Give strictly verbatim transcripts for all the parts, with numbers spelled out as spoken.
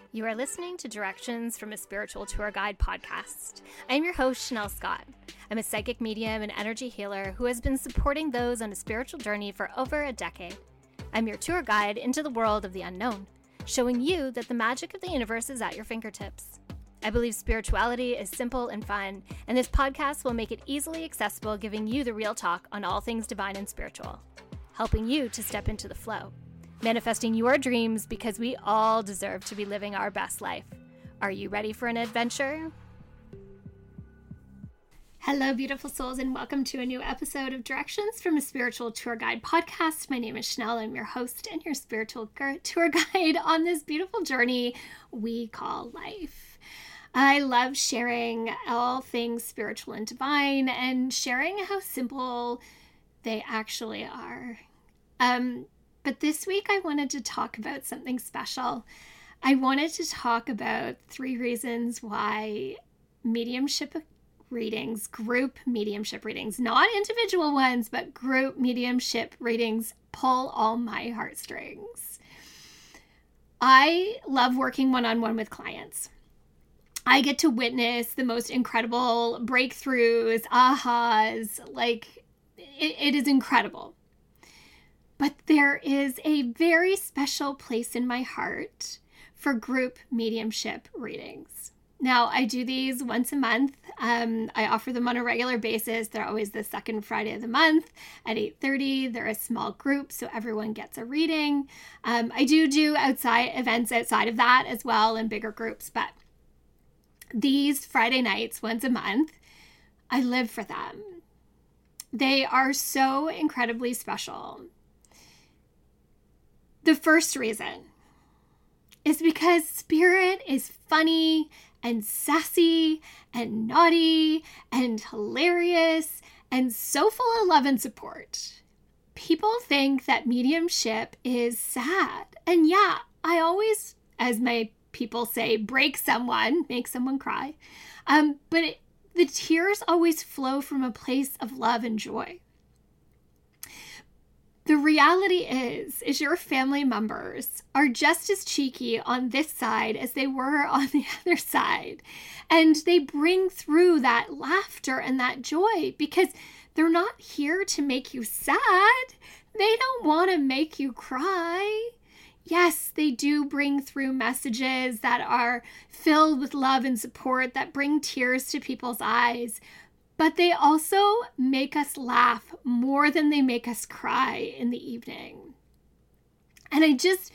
You are listening to Directions from a Spiritual Tour Guide podcast. I'm your host, Chanel Scott. I'm a psychic medium and energy healer who has been supporting those on a spiritual journey for over a decade. I'm your tour guide into the world of the unknown, showing you that the magic of the universe is at your fingertips. I believe spirituality is simple and fun, and this podcast will make it easily accessible, giving you the real talk on all things divine and spiritual, helping you to step into the flow. Manifesting your dreams because we all deserve to be living our best life. Are you ready for an adventure? Hello, beautiful souls, and welcome to a new episode of Directions from a Spiritual Tour Guide podcast. My name is Chanel. I'm your host and your spiritual tour guide on this beautiful journey we call life. I love sharing all things spiritual and divine and sharing how simple they actually are. Um, But this week I wanted to talk about something special. I wanted to talk about three reasons why mediumship readings, group mediumship readings, not individual ones, but group mediumship readings pull all my heartstrings. I love working one-on-one with clients. I get to witness the most incredible breakthroughs, ahas, like it, it is incredible. But there is a very special place in my heart for group mediumship readings. Now, I do these once a month. Um, I offer them on a regular basis. They're always the second Friday of the month at eight thirty. They're a small group, so everyone gets a reading. Um, I do do outside events outside of that as well in bigger groups, but these Friday nights, once a month, I live for them. They are so incredibly special. The first reason is because Spirit is funny and sassy and naughty and hilarious and so full of love and support. People think that mediumship is sad. And yeah, I always, as my people say, break someone, make someone cry. Um, but it, the tears always flow from a place of love and joy. The reality is, is your family members are just as cheeky on this side as they were on the other side. And they bring through that laughter and that joy because they're not here to make you sad. They don't want to make you cry. Yes, they do bring through messages that are filled with love and support that bring tears to people's eyes. But they also make us laugh more than they make us cry in the evening. And I just,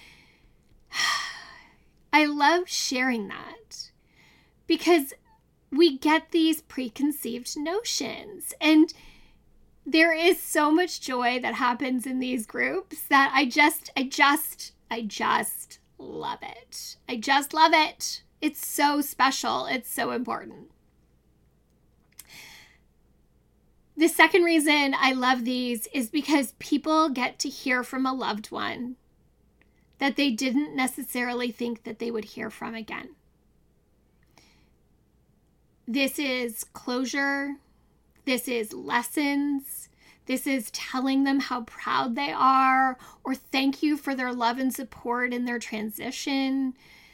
I love sharing that because we get these preconceived notions. And there is so much joy that happens in these groups that I just, I just, I just love it. I just love it. It's so special. It's so important. The second reason I love these is because people get to hear from a loved one that they didn't necessarily think that they would hear from again. This is closure. This is lessons. This is telling them how proud they are or thank you for their love and support in their transition.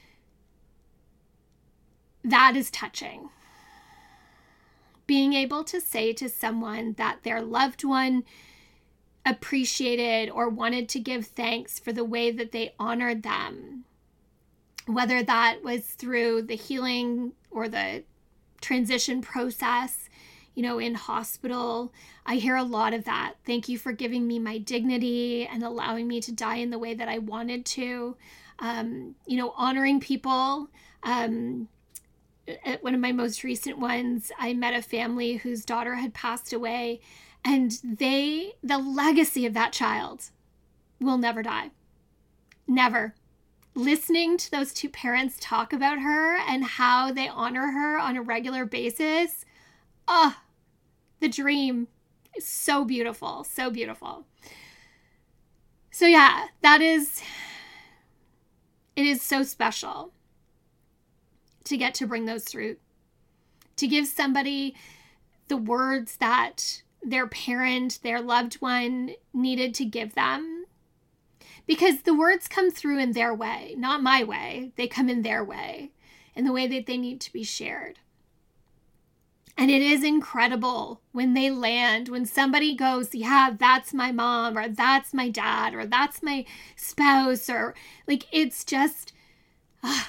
That is touching. Being able to say to someone that their loved one appreciated or wanted to give thanks for the way that they honored them, whether that was through the healing or the transition process, you know, in hospital. I hear a lot of that. Thank you for giving me my dignity and allowing me to die in the way that I wanted to. Um, you know, honoring people. Um, At one of my most recent ones, I met a family whose daughter had passed away, and they, the legacy of that child will never die. Never. Listening to those two parents talk about her and how they honor her on a regular basis, oh, the dream is so beautiful, so beautiful. So yeah, that is, it is so special to get to bring those through, to give somebody the words that their parent, their loved one needed to give them. because the words come through in their way, not my way. They come in their way, in the way that they need to be shared. And it is incredible when they land, when somebody goes, yeah, that's my mom, or that's my dad, or that's my spouse, or like, it's just uh,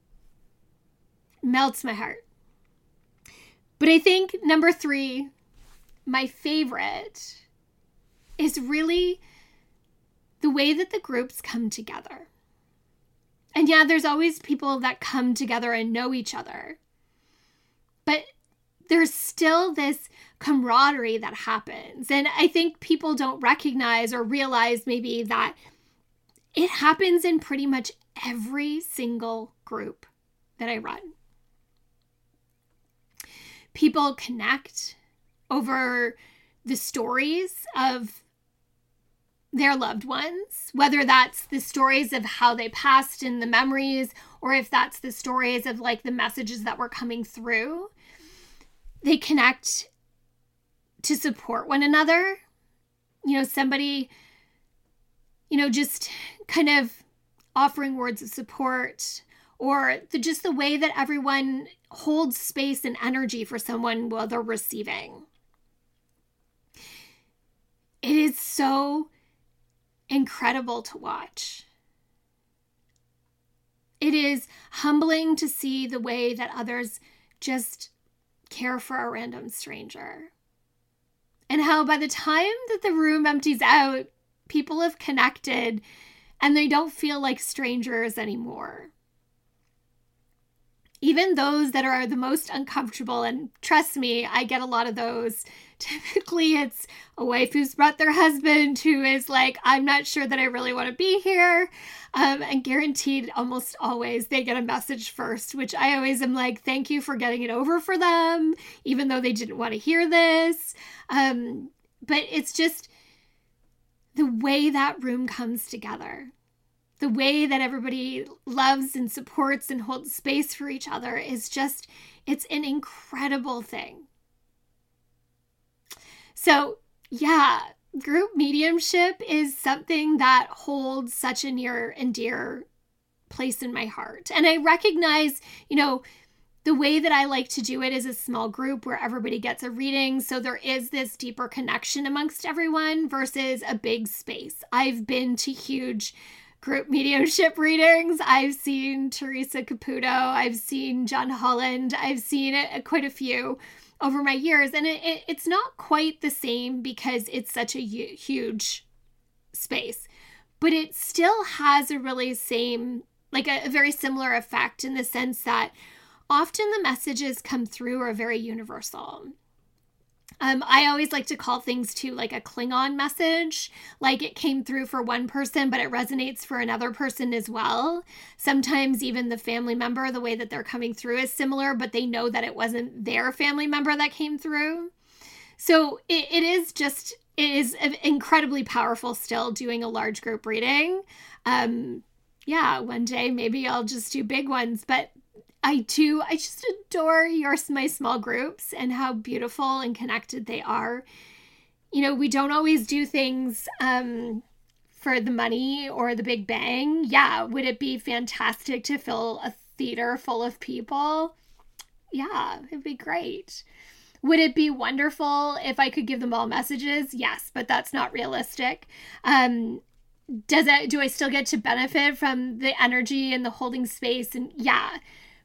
melts my heart. But I think number three, my favorite, is really the way that the groups come together. And yeah, there's always people that come together and know each other. But there's still this camaraderie that happens. And I think people don't recognize or realize maybe that it happens in pretty much every single group that I run. People connect over the stories of their loved ones, whether that's the stories of how they passed and the memories, or if that's the stories of like the messages that were coming through. They connect to support one another. You know, somebody, you know, just kind of offering words of support, or the, just the way that everyone holds space and energy for someone while they're receiving. It is so incredible to watch. It is humbling to see the way that others just care for a random stranger. And how by the time that the room empties out, people have connected and they don't feel like strangers anymore. Even those that are the most uncomfortable, and trust me, I get a lot of those. Typically, it's a wife who's brought their husband who is like, I'm not sure that I really want to be here. Um, and guaranteed, almost always, they get a message first, which I always am like, thank you for getting it over for them, even though they didn't want to hear this. Um, but it's just the way that room comes together. The way that everybody loves and supports and holds space for each other is just, it's an incredible thing. So yeah, group mediumship is something that holds such a near and dear place in my heart. And I recognize, you know, the way that I like to do it is a small group where everybody gets a reading. So there is this deeper connection amongst everyone versus a big space. I've been to huge group mediumship readings. I've seen Teresa Caputo. I've seen John Holland. I've seen it, quite a few over my years. And it, it, it's not quite the same because it's such a huge space. But it still has a really same, like a, a very similar effect in the sense that often the messages come through are very universal. Um, I always like to call things too like a Klingon message, like it came through for one person, but it resonates for another person as well. Sometimes even the family member, the way that they're coming through is similar, but they know that it wasn't their family member that came through. So it, it is just, it is incredibly powerful still doing a large group reading. Um, yeah, one day maybe I'll just do big ones, but I do. I just adore your my small groups and how beautiful and connected they are. You know, we don't always do things um, for the money or the big bang. Yeah, would it be fantastic to fill a theater full of people? Yeah, it'd be great. Would it be wonderful if I could give them all messages? Yes, but that's not realistic. Um, does it? Do I still get to benefit from the energy and the holding space? And yeah.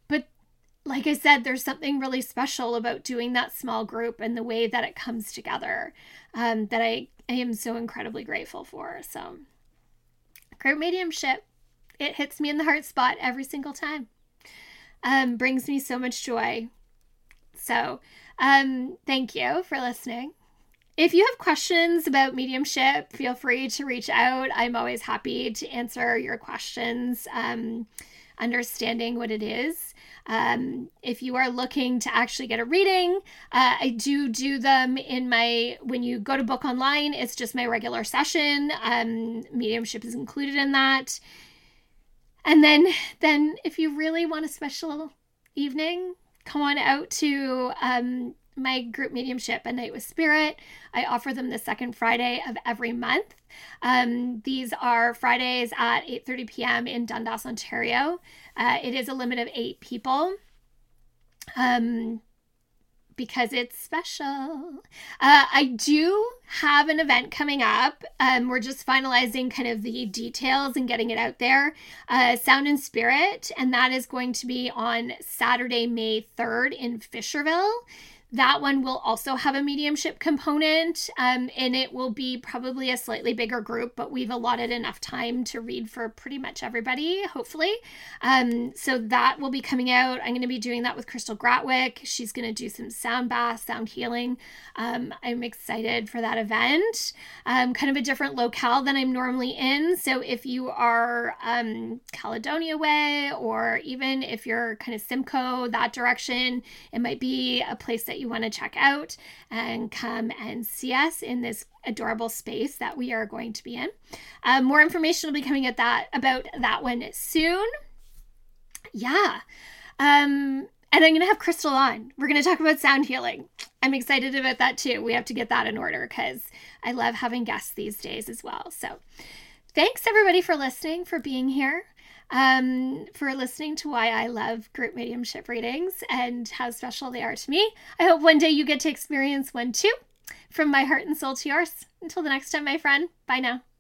Like I said, there's something really special about doing that small group and the way that it comes together um, that I, I am so incredibly grateful for. So group mediumship, it hits me in the heart spot every single time. Um, brings me so much joy. So um, thank you for listening. If you have questions about mediumship, feel free to reach out. I'm always happy to answer your questions, um, understanding what it is. Um, if you are looking to actually get a reading, uh, I do do them in my, when you go to book online, it's just my regular session. Um, mediumship is included in that. And then, then if you really want a special evening, come on out to, um, my group mediumship, A Night with Spirit. I offer them the second Friday of every month. Um, these are Fridays at eight thirty p.m. in Dundas, Ontario. Uh, it is a limit of eight people. Um, because it's special. Uh, I do have an event coming up. Um, we're just finalizing kind of the details and getting it out there. Uh, Sound and Spirit, and that is going to be on Saturday, May third in Fisherville. That one will also have a mediumship component, um, and it will be probably a slightly bigger group, but we've allotted enough time to read for pretty much everybody, hopefully. Um, so that will be coming out. I'm going to be doing that with Crystal Gratwick. She's going to do some sound baths, sound healing. Um, I'm excited for that event. Um, kind of a different locale than I'm normally in. So if you are um, Caledonia way, or even if you're kind of Simcoe, that direction, it might be a place that you want to check out and come and see us in this adorable space that we are going to be in. Um, more information will be coming at that about that one soon. Yeah. Um, and I'm going to have Crystal on. We're going to talk about sound healing. I'm excited about that too. We have to get that in order because I love having guests these days as well. So thanks everybody for listening, for being here. Um, for listening to why I love group mediumship readings and how special they are to me. I hope one day you get to experience one too. From my heart and soul to yours. Until the next time, my friend. Bye now.